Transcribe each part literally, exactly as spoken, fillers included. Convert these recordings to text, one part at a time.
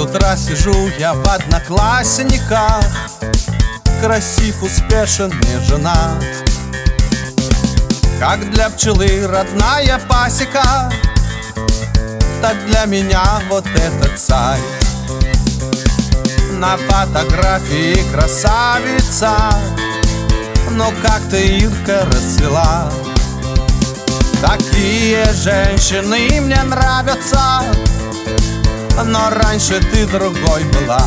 утра сижу я в одноклассниках, красив, успешен, не женат. Как для пчелы родная пасека, так для меня вот этот сайт. На фотографии красавица, но как-то Ирка расцвела. Такие женщины мне нравятся, но раньше ты другой была.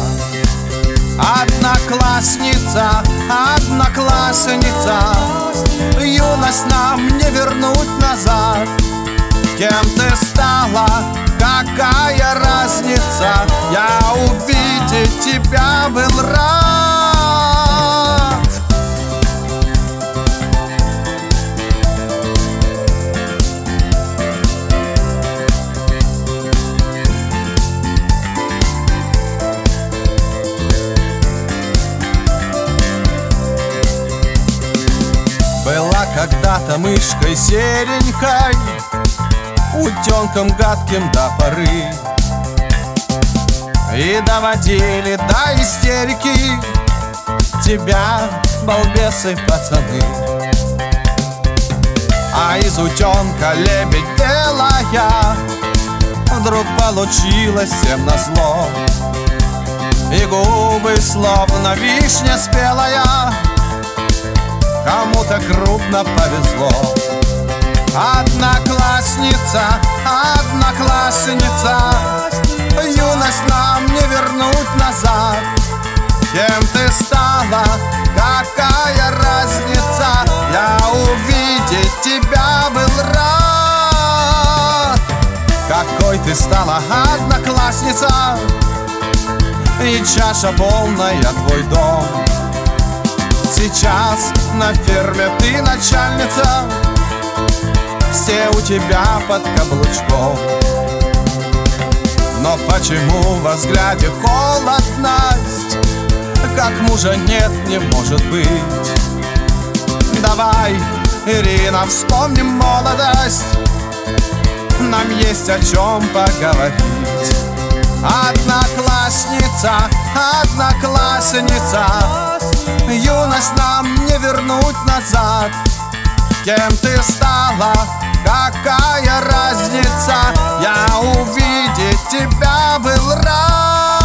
Одноклассница, одноклассница, юность нам не вернуть назад. Кем ты стала, какая разница? Я увидеть тебя был рад. Была когда-то мышкой серенькой, утенком гадким до поры, и доводили до истерики тебя, балбесы пацаны. А из утенка лебедь белая вдруг получилась всем назло, и губы словно вишня спелая, кому-то крупно повезло. Одноклассница, одноклассница, юность нам не вернуть назад. Кем ты стала, какая разница? Я увидеть тебя был рад. Какой ты стала, одноклассница, и чаша полная твой дом. Сейчас на ферме ты начальница, все у тебя под каблучком. Но почему во взгляде холодность? Как мужа нет, не может быть. Давай, Ирина, вспомним молодость, нам есть о чем поговорить. Одноклассница, одноклассница, юность нам не вернуть назад. Кем ты стала, какая разница? Я увидеть тебя был рад.